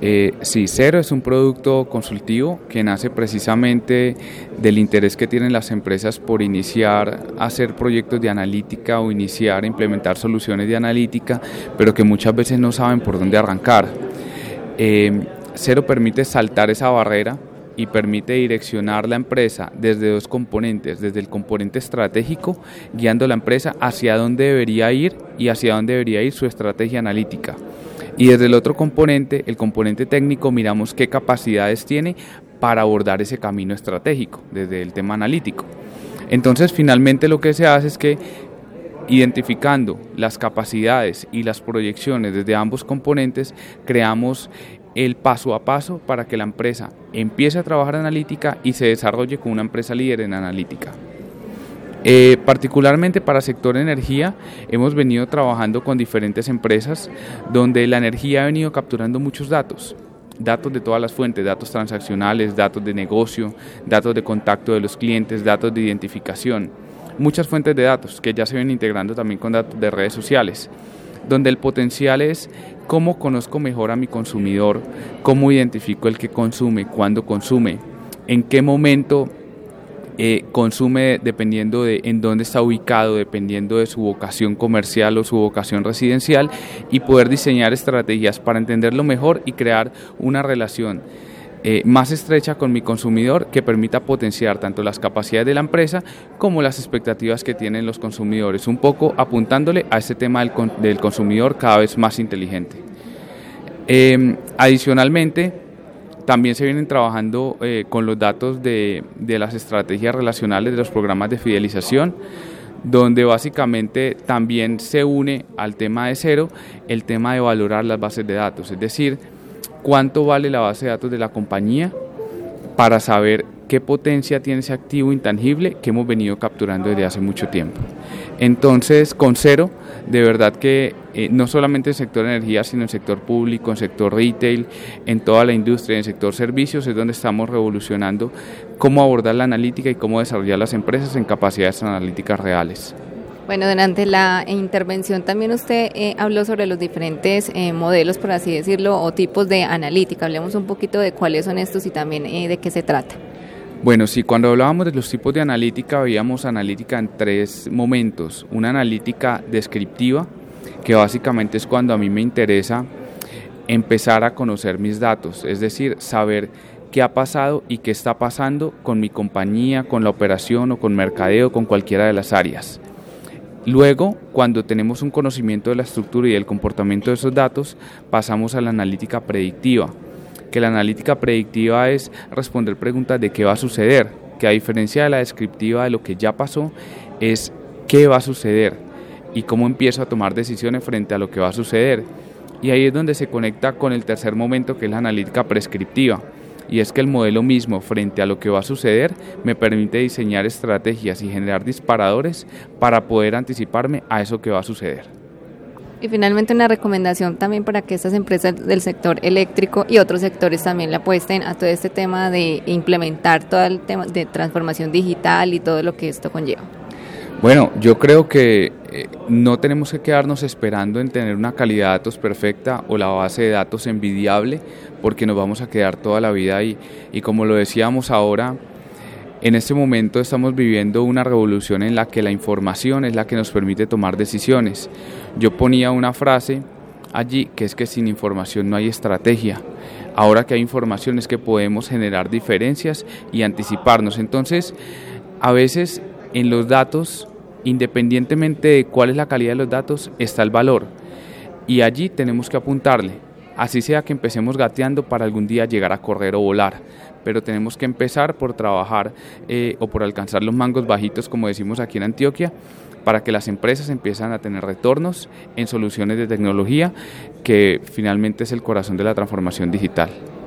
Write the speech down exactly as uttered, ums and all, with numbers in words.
Eh, sí, Cero es un producto consultivo que nace precisamente del interés que tienen las empresas por iniciar a hacer proyectos de analítica o iniciar a implementar soluciones de analítica, pero que muchas veces no saben por dónde arrancar. Eh, Cero permite saltar esa barrera y permite direccionar la empresa desde dos componentes, desde el componente estratégico, guiando la empresa hacia dónde debería ir y hacia dónde debería ir su estrategia analítica. Y desde el otro componente, el componente técnico, miramos qué capacidades tiene para abordar ese camino estratégico, desde el tema analítico. Entonces, finalmente lo que se hace es que, identificando las capacidades y las proyecciones desde ambos componentes, creamos el paso a paso para que la empresa empiece a trabajar analítica y se desarrolle como una empresa líder en analítica. Eh, particularmente para sector energía, hemos venido trabajando con diferentes empresas donde la energía ha venido capturando muchos datos, datos de todas las fuentes, datos transaccionales, datos de negocio, datos de contacto de los clientes, datos de identificación, muchas fuentes de datos que ya se ven integrando también con datos de redes sociales, donde el potencial es cómo conozco mejor a mi consumidor, cómo identifico el que consume, cuándo consume, en qué momento Eh, consume dependiendo de en dónde está ubicado, dependiendo de su vocación comercial o su vocación residencial, y poder diseñar estrategias para entenderlo mejor y crear una relación eh, más estrecha con mi consumidor que permita potenciar tanto las capacidades de la empresa como las expectativas que tienen los consumidores, un poco apuntándole a este tema del, del consumidor cada vez más inteligente. Eh, adicionalmente, también se vienen trabajando eh, con los datos de, de las estrategias relacionales de los programas de fidelización, donde básicamente también se une al tema de Cero el tema de valorar las bases de datos, es decir, cuánto vale la base de datos de la compañía para saber qué potencia tiene ese activo intangible que hemos venido capturando desde hace mucho tiempo. Entonces, con Cero, de verdad que eh, no solamente en el sector energía, sino en el sector público, en el sector retail, en toda la industria, en el sector servicios, es donde estamos revolucionando cómo abordar la analítica y cómo desarrollar las empresas en capacidades analíticas reales. Bueno, durante la intervención también usted eh, habló sobre los diferentes eh, modelos, por así decirlo, o tipos de analítica. Hablemos un poquito de cuáles son estos y también eh, de qué se trata. Bueno, sí, cuando hablábamos de los tipos de analítica, veíamos analítica en tres momentos. Una analítica descriptiva, que básicamente es cuando a mí me interesa empezar a conocer mis datos, es decir, saber qué ha pasado y qué está pasando con mi compañía, con la operación o con mercadeo, con cualquiera de las áreas. Luego, cuando tenemos un conocimiento de la estructura y del comportamiento de esos datos, pasamos a la analítica predictiva, que la analítica predictiva es responder preguntas de qué va a suceder, que a diferencia de la descriptiva de lo que ya pasó, es qué va a suceder y cómo empiezo a tomar decisiones frente a lo que va a suceder. Y ahí es donde se conecta con el tercer momento, que es la analítica prescriptiva, y es que el modelo mismo frente a lo que va a suceder me permite diseñar estrategias y generar disparadores para poder anticiparme a eso que va a suceder. Y finalmente una recomendación también para que estas empresas del sector eléctrico y otros sectores también le apuesten a todo este tema de implementar todo el tema de transformación digital y todo lo que esto conlleva. Bueno, yo creo que eh, no tenemos que quedarnos esperando en tener una calidad de datos perfecta o la base de datos envidiable, porque nos vamos a quedar toda la vida ahí. Y como lo decíamos ahora, en este momento estamos viviendo una revolución en la que la información es la que nos permite tomar decisiones. Yo ponía una frase allí que es que sin información no hay estrategia. Ahora que hay información es que podemos generar diferencias y anticiparnos. Entonces, a veces en los datos, independientemente de cuál es la calidad de los datos, está el valor. Y allí tenemos que apuntarle. Así sea que empecemos gateando para algún día llegar a correr o volar, pero tenemos que empezar por trabajar eh, o por alcanzar los mangos bajitos, como decimos aquí en Antioquia, para que las empresas empiezan a tener retornos en soluciones de tecnología, que finalmente es el corazón de la transformación digital.